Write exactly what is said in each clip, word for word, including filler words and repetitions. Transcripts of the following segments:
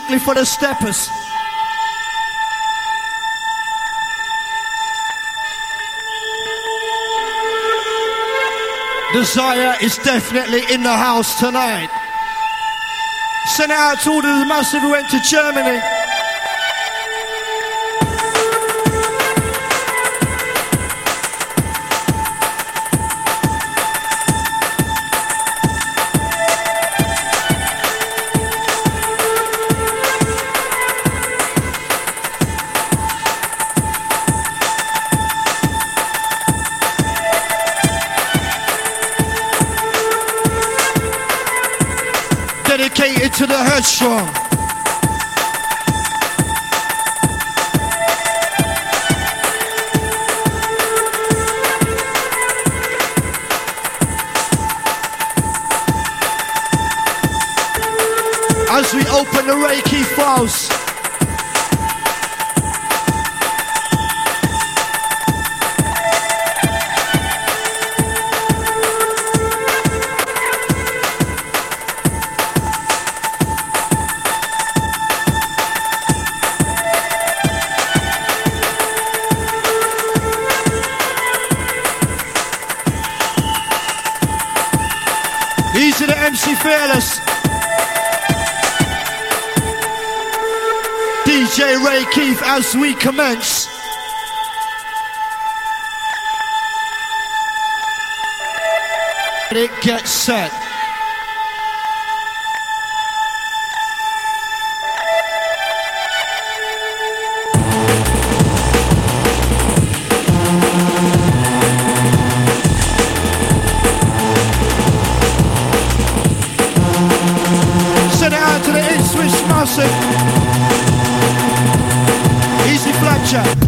Strictly for the steppers. Desire is definitely in the house tonight. Send it out to all the massive who went to Germany. Dedicated to the headstrong. As we open the Reiki files, easy to M C Fearless. D J Ray Keith as we commence. It gets set. Send it out to the in-switch massive. Easy Fletcher.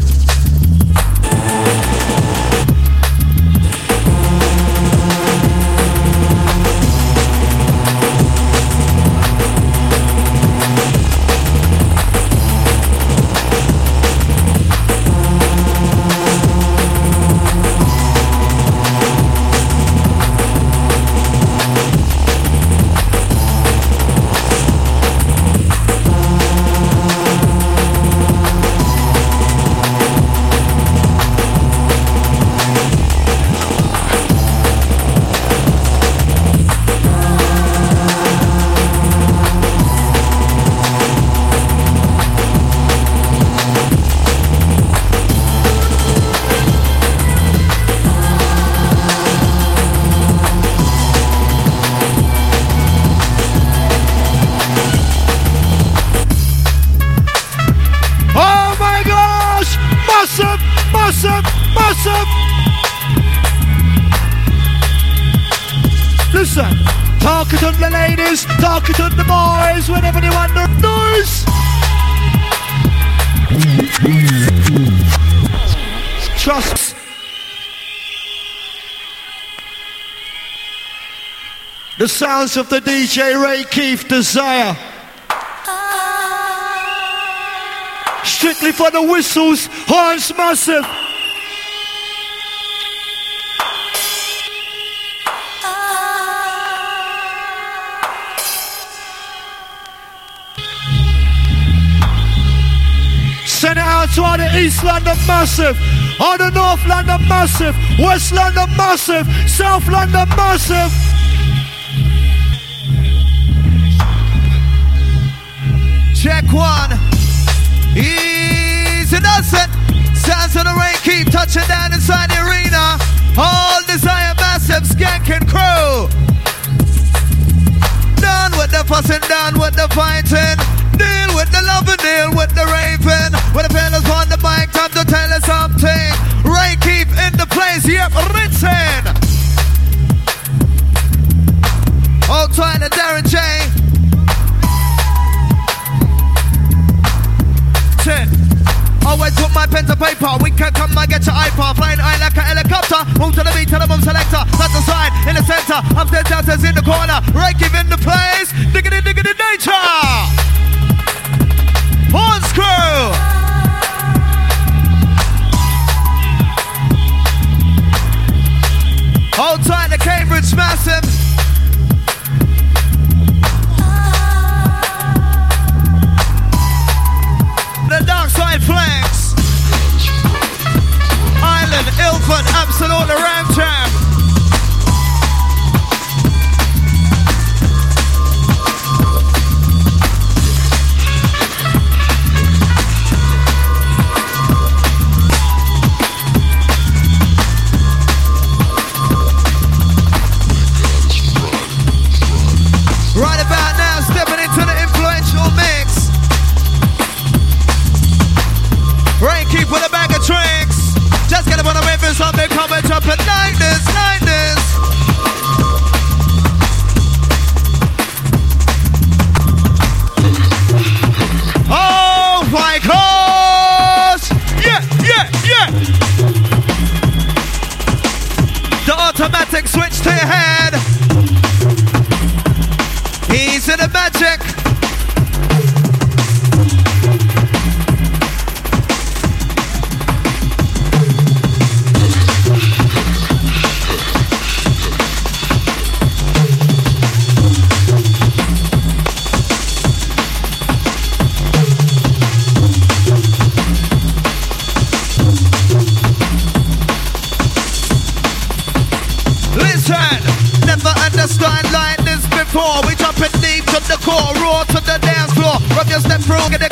Listen, talking to the ladies, talking to the boys, whenever they want the noise. Trust. The sounds of the D J Ray Keith Desire. Strictly for the whistles, horns massive. Send it out to all the East London massive, all the North London massive, West London massive, South London massive. Check one. Easy does it. Sounds of the rain keep touching down inside the arena. All Desire massive skanking crew. Done with the fussing, done with the fighting. Deal with the love and deal with the raving. When the fellas on the mic, time to tell us something. Ray Keith in the place, yep, Ritson. Old Twine and Darren J. Ten. Always put my pen to paper. We can come and get your iPod. Flying high like a helicopter. Move to the beat to the boom selector. That's the side in the center. Upstairs, downstairs in the corner. Ray Keith in the place. Diggity, diggity, nature. Horn Screw! Hold tight, the Cambridge massive.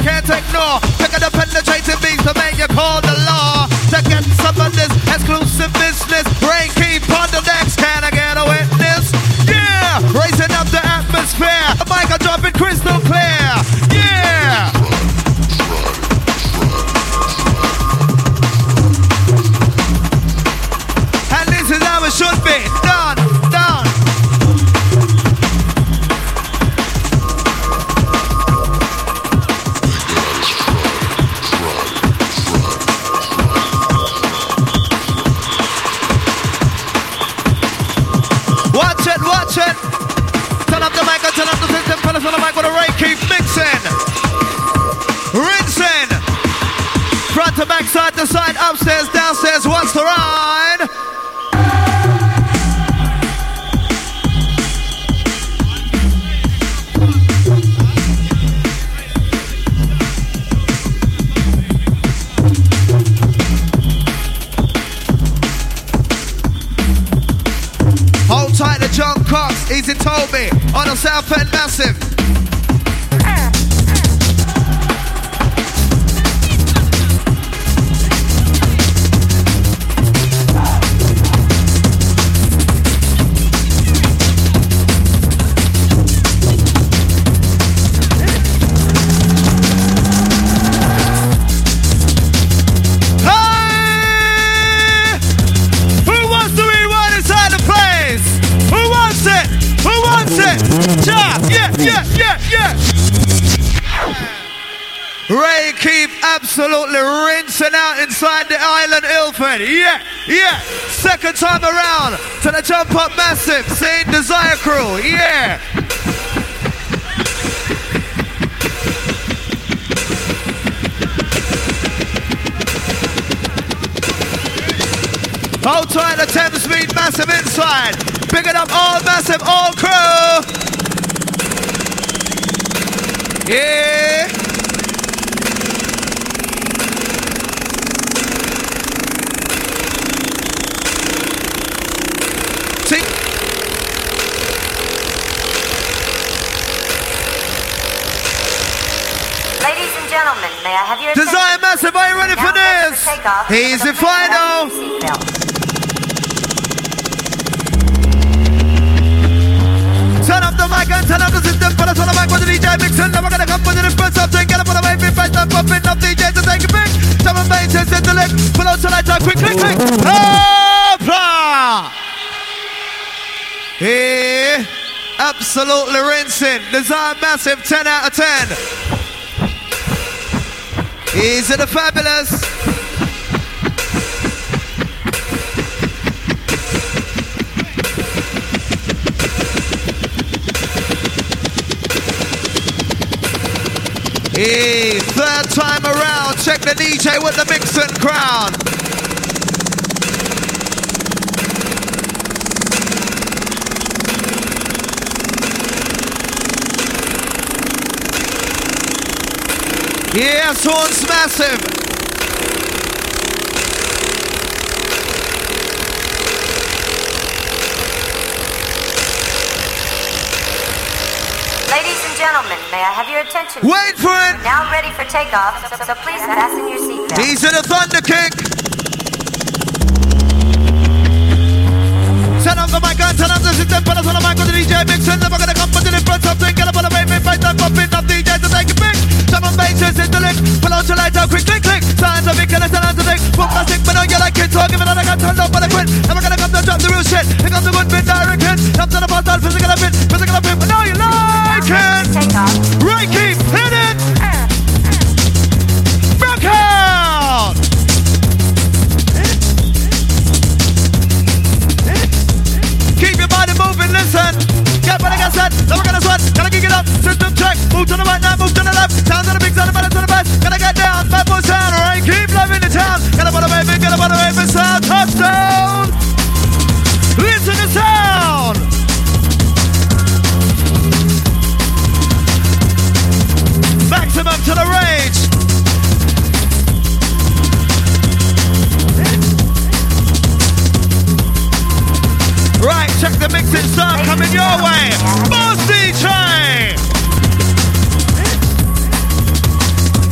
can't ignore. Pick up the penetrating beats to make you call the law. To get some of this exclusive business. Rain keep on the next. Can I get a witness? Yeah! Raising up the atmosphere. The mic are dropping crystal clear. Yeah! And this is how it should be. Done, done. Watch it, watch it. Turn up the mic and turn up the system. Fellas on the mic with a ray, keep mixing. Rinsing. Front to back, side to side, upstairs, downstairs. What's the ride? Hold tight to John Cox, Easy Toby, on the South End Massive. Ray keep absolutely rinsing out inside the island Ilford. Yeah, yeah. Second time around to the Jump Up Massive. Same Desire Crew. Yeah. Hold tight the Thames Speed Massive inside. Pick it up all Massive, all crew. Yeah. See? Ladies and gentlemen, may I have your attention? Desire Massive, are you ready for this? He's the final. Turn up the mic and turn up the system. Put us on the mic with the D J mixing. Never gonna come with the different something. Get up on the wave, be fast and popping up D Js to take a pic. Drum and bass and set the lick. Pull out to light up, quick, quick, quick. Hopla! Yeah, absolutely rinsing. Desire Massive, ten out of ten. Easy the Fabulous. Hey, third time around, check the D J with the mixing crown. Yeah, Horns Massive. Ladies and gentlemen, may I have your attention? Wait for it. Now ready for takeoff, so, so please fasten your seatbelt. He's in a thunder kick. Turn up the mic and turn up the system. Put us on the mic with the D J mixing. Never gonna come with the different something. Get up on the wave, fight and popping up D Js to take a pic. Drum and bass is in the lick. Pull out your light out, quick, click, click. Signs of it, can I stand on the dick? Put plastic, but don't you like it? So I'll give it all I got turned up on the quit. Never gonna come to drop the real shit. Pick up the good bit, direct hit. Come to the past, physical a bit, physical a bit, but now you like it. Right, keep hit it. Back out. Keep your body moving, listen. Get what I got said, never gonna sweat. Gotta kick it up, system check. Move to the right now, move to the left. Sound to the big sound, the better to the best. Gotta get down, bad boy sound, alright. Keep loving the town. Get up on the wave, get up on the wave, sound, touchdown. Listen to sound. Maximum to the rage. Right, check the mixing sound coming your way. Boss D J.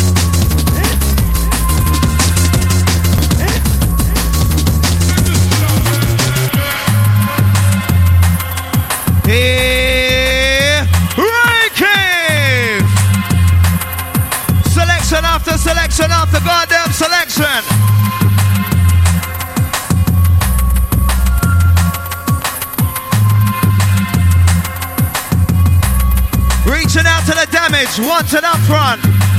the goddamn selection. Reaching out to the damage, wanted up front.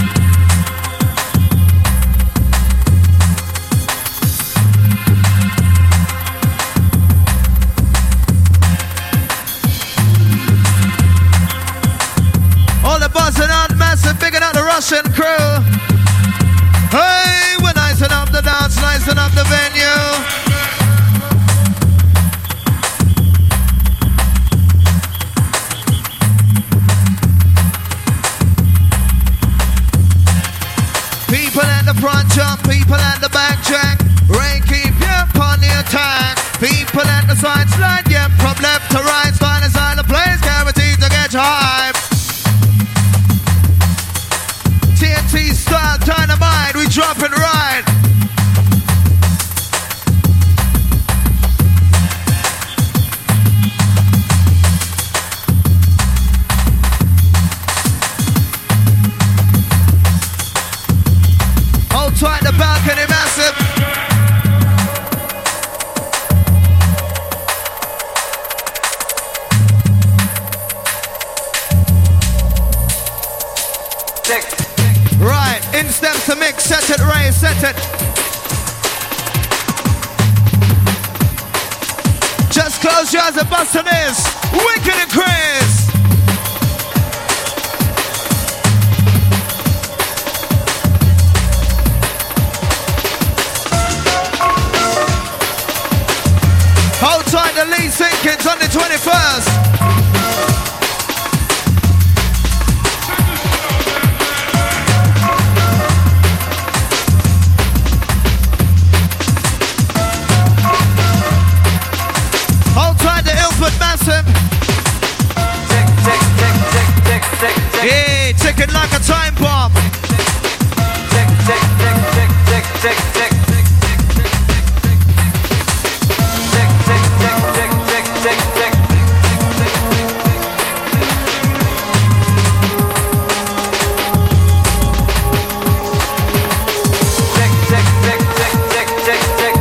All the buzzing on massive, bigging out the Russian crew. Hey, we're nicing up the dance, nicing up the venue. People at the front jump, people at the back jack. Rain keep you on the attack. People at the side slide, yeah, from left to right. Style inside the place, guaranteed to get you hype. T N T style dynamite, we drop it right. Hold tight the balcony massive. Right, in steps to mix, set it, Ray, set it. Just close your eyes and bust on this. Wicked and Chris. Hold tight the Lee Sinkins on the twenty-first. Massive. Tick, tick, tick, tick, tick, tick, tick. Yeah, ticking like a time bomb. Tick, tick, tick, tick, tick, tick, tick. Tick, tick, tick, tick, tick, tick, tick. Tick, tick, tick, tick, tick, tick, tick.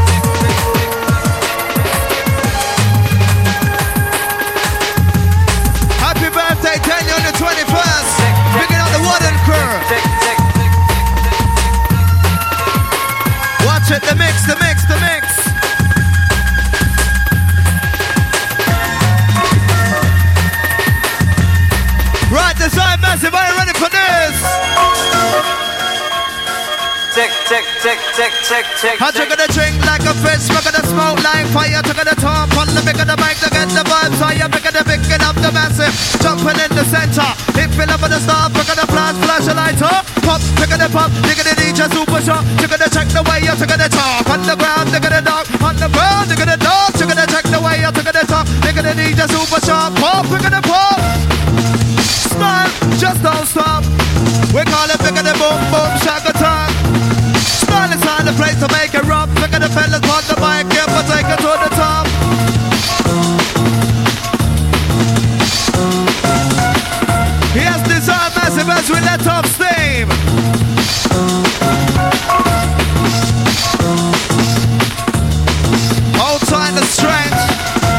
On the twenty-first, picking up the wooden crew. Watch it, the mix, the mix, the mix. Right, design massive, are you ready for this? Tick, tick, tick, tick, tick, tick. I took the drink like a fish, smoke the smoke like fire. Took the top on the big of the mic to get the vibes higher. Big of the picking up the massive, jumping in the center. Hip it up on the start, pick of the flash, flash a light up. Pop, pick of the pop, dig of the D J super shot. Took the check the way, I took the top. On the ground, dig of the dog. On the ground, dig of the dog. Took the check the way, I took the top. Dig of the D J super shot. Pop, pick of the pop. Smile, just don't stop. We call it pick of the boom, boom, shaka time. Smile inside the place to make it rough. Look at the fellas on the mic, yeah, but take it to the top. He has designed massive as we let off steam. Hold tight the strength.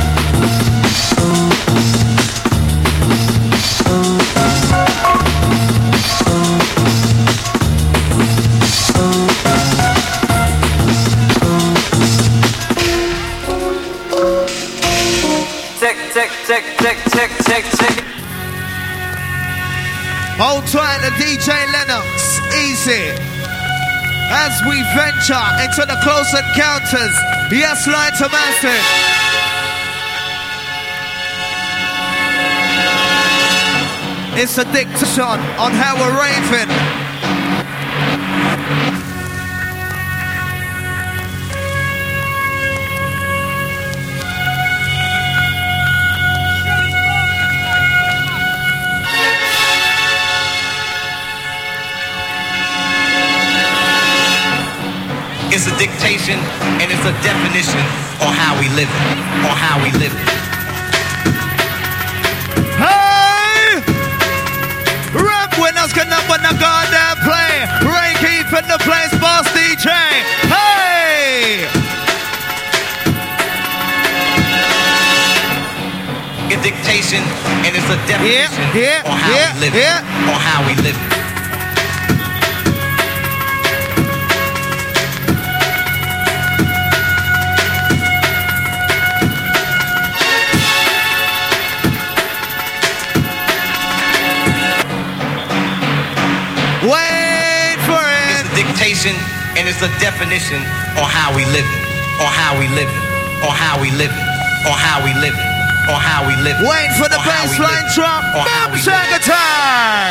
Tick, tick, tick, tick, tick, tick, tick. Hold tight the D J Lennox, easy. As we venture into the close encounters, yes, line to massive. It's a dictation on how we're raving. It's a dictation and it's a definition on how we live it, on how we live it. Hey! Rap winners can up on the goddamn play. Ray keep keeping the place, boss D J. Hey! A dictation, and it's a definition yeah, yeah, on how yeah, we live yeah. on how we live it. Wait for it. It's a dictation, and it's a definition on how we live it, on how we live it, on how we live it, on how we live it. On how we live. Wait for the bassline drop. Boom Shag Attack.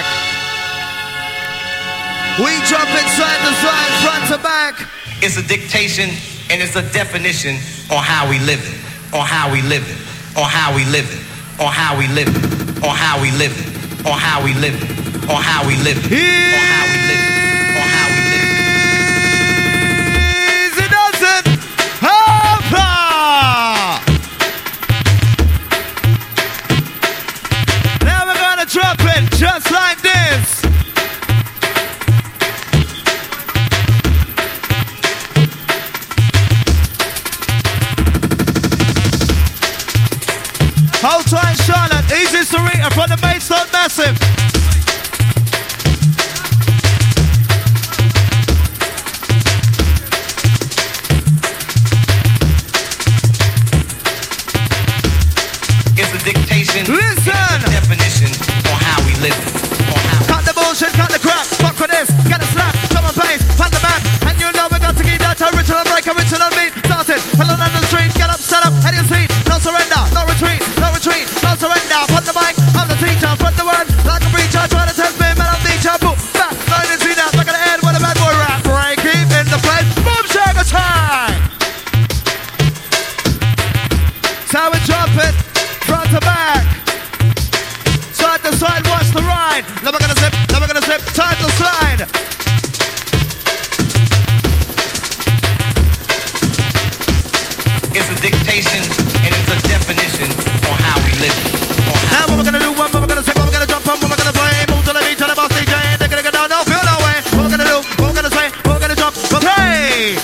We jump inside the side, front to back. It's a dictation and it's a definition on how we live it. On how we live it. On how we live it. On how we live it. On how we live it. On how we live it. On how we live it. On how we live it. On how we live it. Easy does it. Hoppa! Drop it just like this. Hold tight, Charlotte. Easy Sarita from the Maidstone Massive. It's a dictation. Listen. It's a definition on how we live. On how cut the bullshit, cut the crap. Fuck with this. Get a slap. Drum and bass. Pan the back. And you know we got to keep that original break. Original beat. Started. Hello on the street. Get up, set up. Head your seat. No surrender. No retreat. No retreat. No surrender. Put the mic. I'm the teacher. Put the word. Like a preacher. Try to test me. Man, I'm teacher. Boom. Back. No, you see that. Back at the head. What a bad boy rap. Right. Keep in the place. Boom. Shag Attack. So we drop it. Front to back. Side to side, watch the ride. Never gonna zip, never gonna zip, side to side. It's a dictation and it's a definition on how we live. Now what we're gonna do, what we're gonna say, what we're gonna jump on, what we're gonna play. Move to the beat, to the boss D J, they're gonna go down, no feel no way. What we're gonna do, what we're gonna say, what we're gonna jump, we'll play.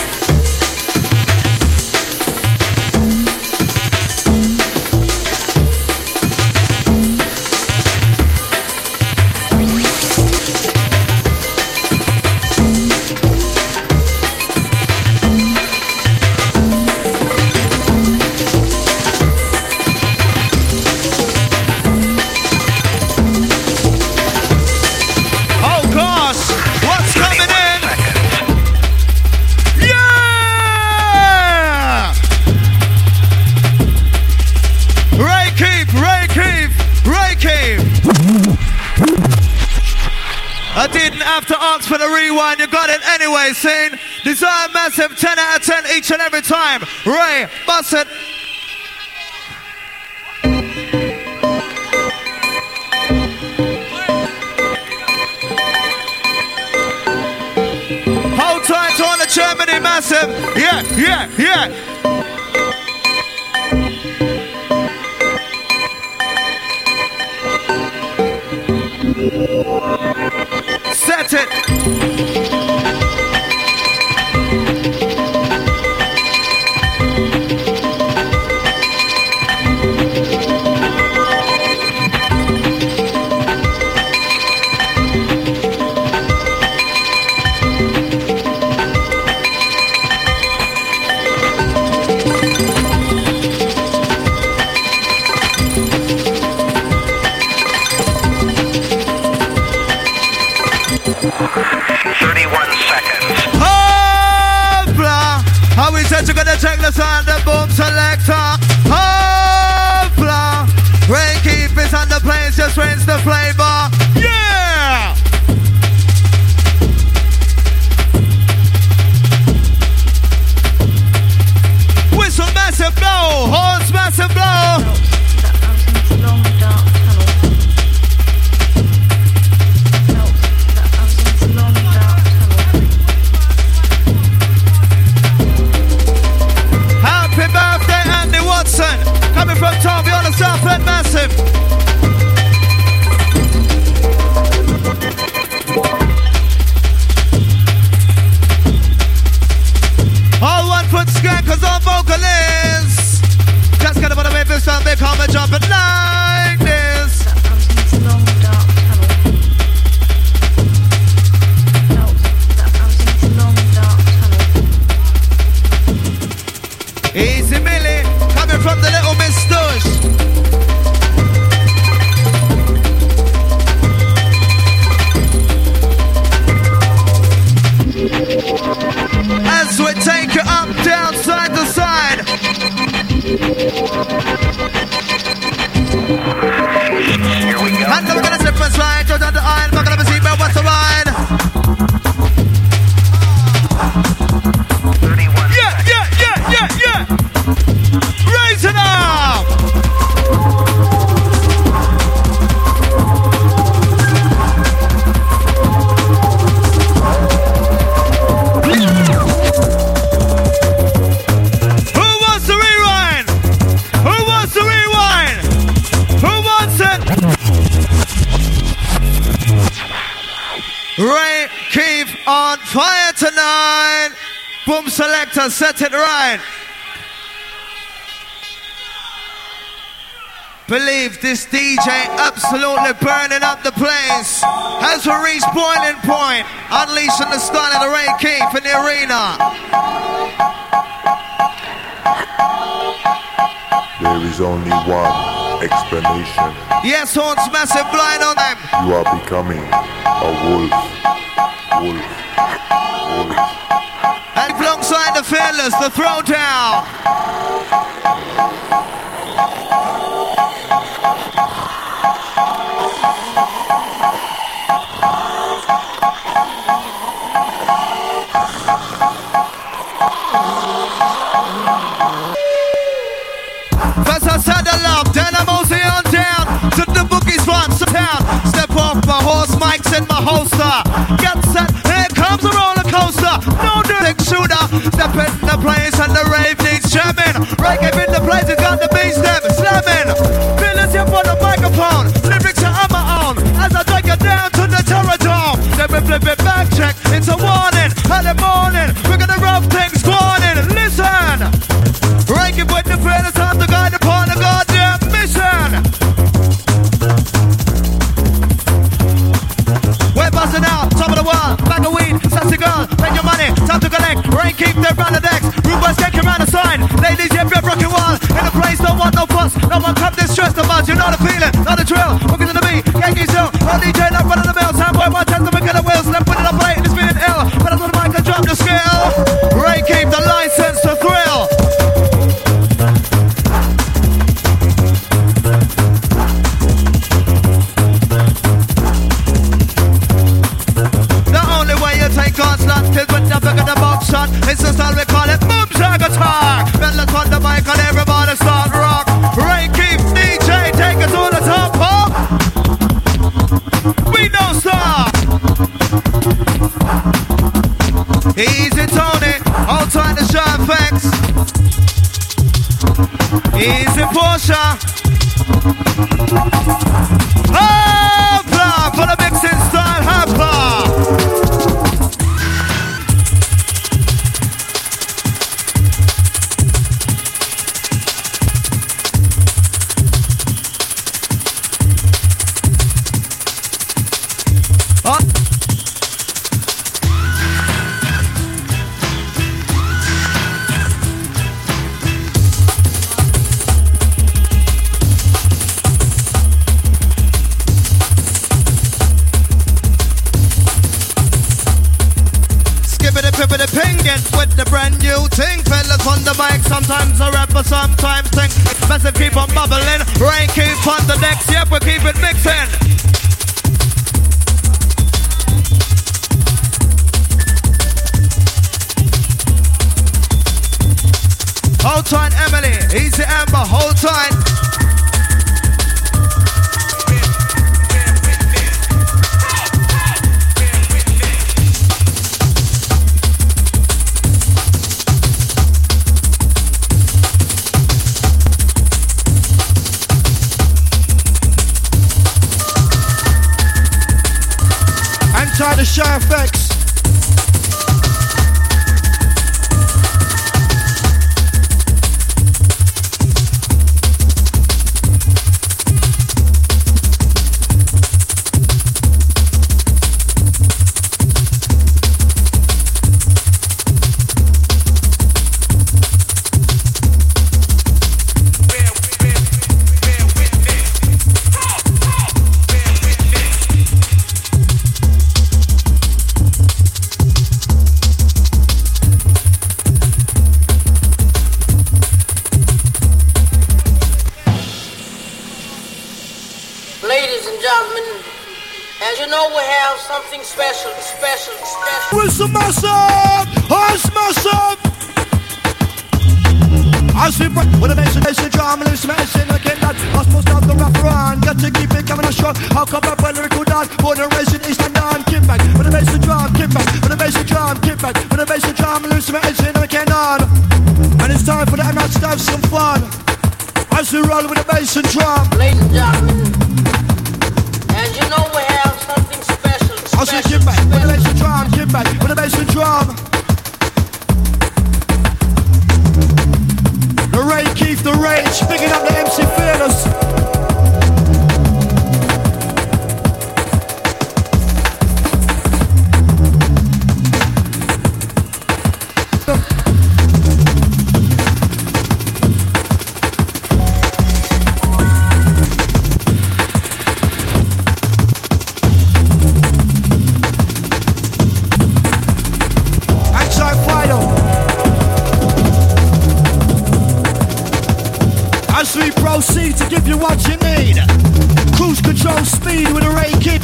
I didn't have to ask for the rewind, you got it anyway, saying Design Massive, ten out of ten each and every time. Ray, bust it. Hold tight on the Germany Massive. Yeah, yeah, yeah. Set it. thirty-one seconds. Hopla! How we said you're gonna check the sound, the boom selector. Hopla! Rain keep it on the place, just rinse the flavor. Yeah! Whistle massive blow, horns massive blow. Happy birthday, Andy Watson. Coming from Tomby on the Southland Massive. on fire tonight. Boom selector, set it right. Believe this D J absolutely burning up the place. As we reach boiling point, unleashing the style of the Ray Keith in the arena. There is only one explanation. Yes, horns massive blind on them. You are becoming a wolf. Wolf. Wolf. And alongside the fearless, the throwdown. First I said the love, then I'm mosey on down to the boogie spots of town. Step off my horse, mics in my holster. Get set, here comes a roller coaster. No dick shooter, step in the place and the rave needs jamming. Reggae in the place, it's got the bass them slamming. Feelings here for the microphone, lyrics are on my own. As I take it down to the terror dome, then we flip it back, check, it's a warning. Early morning, we're gonna rough things going. Listen, reggae with the feelings, time to guide upon the goddamn mission. We're buzzing out, top of the world, bag of weed, sassy girl, take your money, time to collect, rain keep them round the decks, Rubers get around the sign, ladies if you're rocking wall, in the place don't want no fuss, no one come this stress about, you know the feeling, know the drill, walking to the beat, Yankee Zoom, no D J not running the mill, soundboy one test to make the wheels, left put it up late, it's feeling ill, but I'm on the mic and drop the scale, rain keep the license to thrill. Take on slot, till with the back of the box shot. It's the style we call it boom shag attack. Fellas on the mic and everybody start rock. Ray Keith, D J, take us to the top, huh? We don't stop. Easy Tony, outside the show effects. Easy Porsche. Hopla, for the mixing style, hopla. With the brand new thing, fellas on the mic, sometimes I rap, but sometimes sing. Massive keep on bubbling, rain keep on the decks, yep, we keep it mixing. Hold tight, Emily, easy Amber, hold tight. Try the show effects. Something special, special, special. Where's the massive? Where's massive? I see what the bass and the drum and it's messing again. That I supposed to have the rap around. Got to keep it coming on short. How come up when lyrical dance? For the race it is the non kick back. For the bass and drum, kick back. For the bass and drum, kick back. For the bass and drum and it's messing again on. And it's time for the M S to have some fun. As we roll with the bass and drum. Ladies and gentlemen, as you know we have something special. I say kick back, for the bass and drum, kick back. O C to give you what you need. Cruise control speed with a Ray Kid.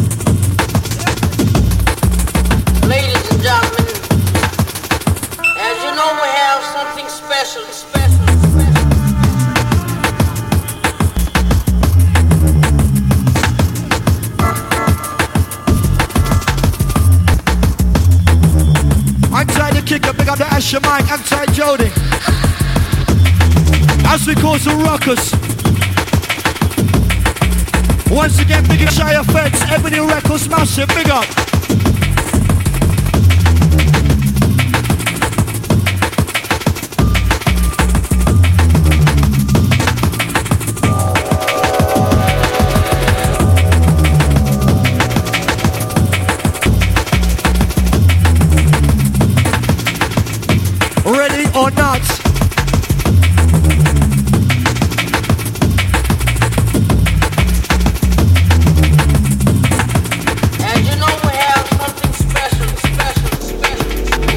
Ladies and gentlemen, as you know, we have something special, special, special. Outside the kicker, pick up the Asher mic, outside Jody. As we cause some ruckus. Once again, big up Shy Effects, Ebony Records, massive, big up. Ready or not? As you know, we have something special, special, special,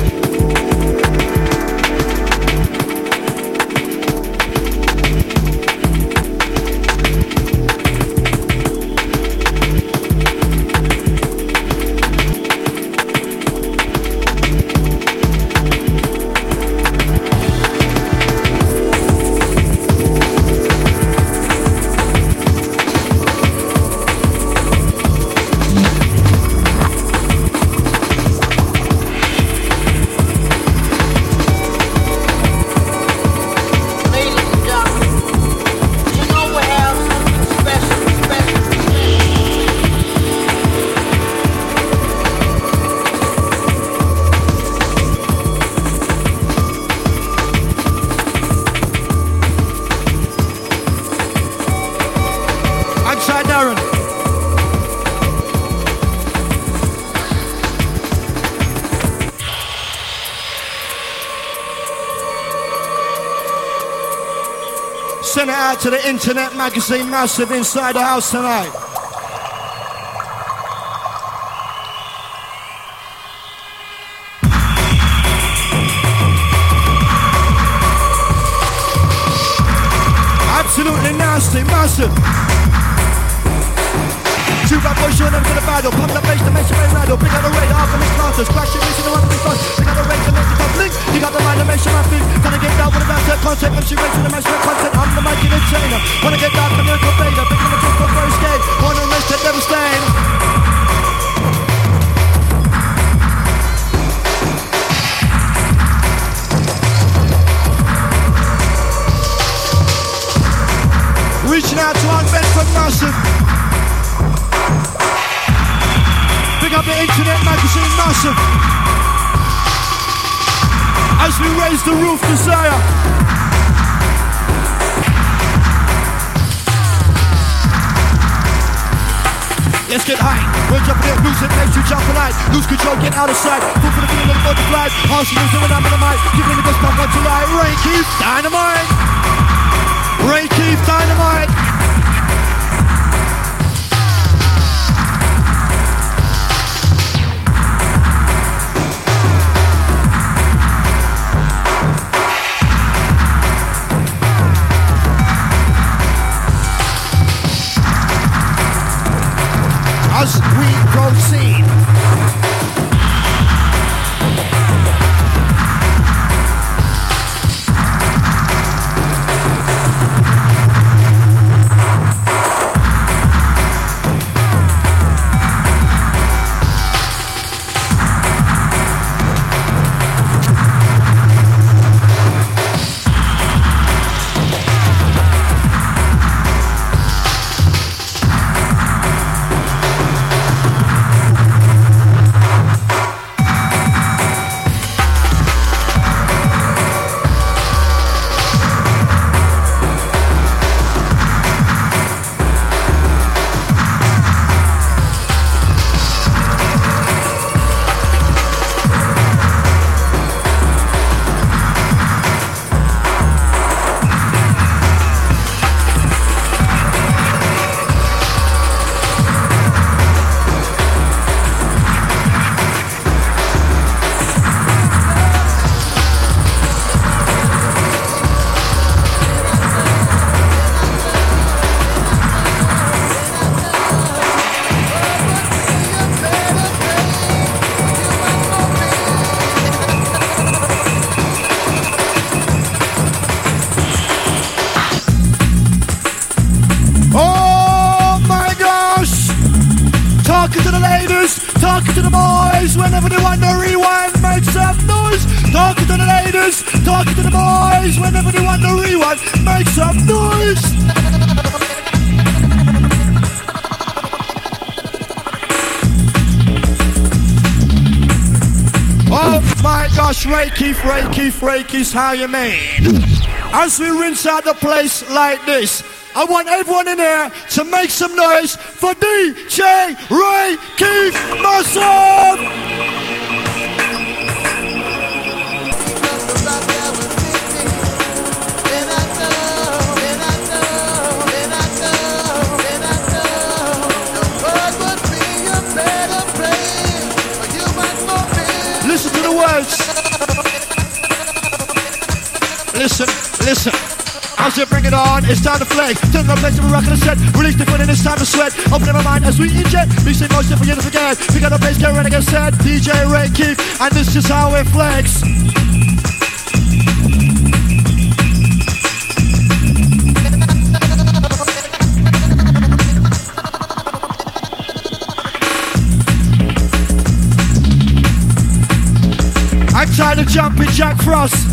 ladies and gentlemen, you know we have something special, special, Outside Darren. Send it out to the internet magazine, massive inside the house tonight. Absolutely nasty, massive. Two bad boys showing up to the battle. Pump the bass to make you rattle. Pick out the radar from the starters. Crash it, missing the one big fun. Pick out the rate to make it up blink. You got the mind to make sure my feet. Gonna get down with a bad concept. When she race to the match with content. I'm the mighty entertainer. Wanna get down from the incubator. Picking the kids for first game. Wanna rest and never stain. Reaching out to our Bedford Massive. Pick up the internet magazine Massive. As we raise the roof desire. Let's get high. We're jumping in, lose it, makes you jump a light. Lose control, get out of sight. Full for the feeling of the butterfly. Harsh music when I'm on the mic. Giving the best pump on July. Ray Keith, dynamite. Ray Keith, dynamite. As we proceed. Talking to the boys whenever they want to rewind, make some noise. Talking to the ladies, talking to the boys whenever they want to rewind, make some noise. Oh my gosh, Ray Keith, Ray Keith, Ray Keith, how you mean? As we rinse out the place like this, I want everyone in here to make some noise for D J Ray Keith Massive! Listen to the words. Listen, listen. As we bring it on, it's time to flex. Turn the place to a rock and a set. Release the foot and it's time to sweat. Open up my mind as we inject. Mix emotion for you to forget. We got a bass, get ready, get set. D J Ray Keith, and this is how we flex. I'm trying to jump in Jack Frost.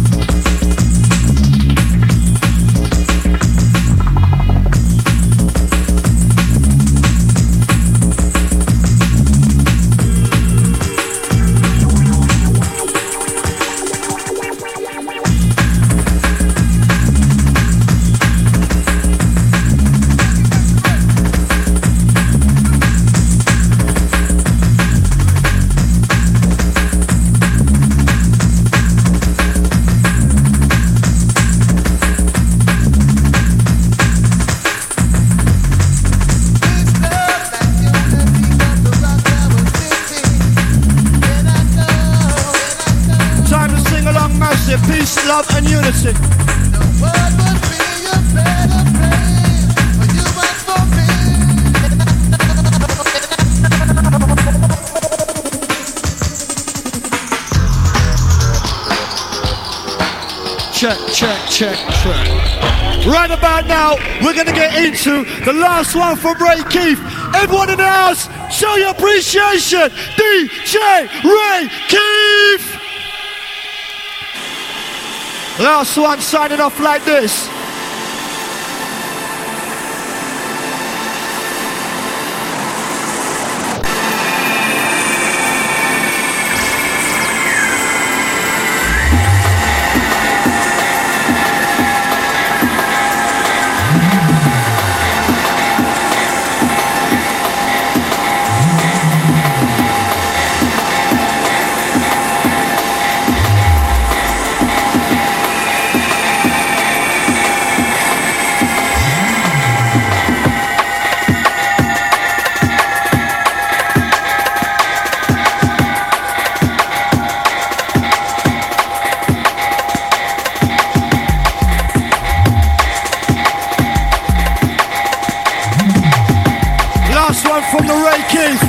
Peace, love, and unity. Check, check, check, check. Right about now, we're gonna get into the last one from Ray Keith. Everyone in the house, show your appreciation. D J Ray Keith. Last one signing off like this. From the Ray Keith.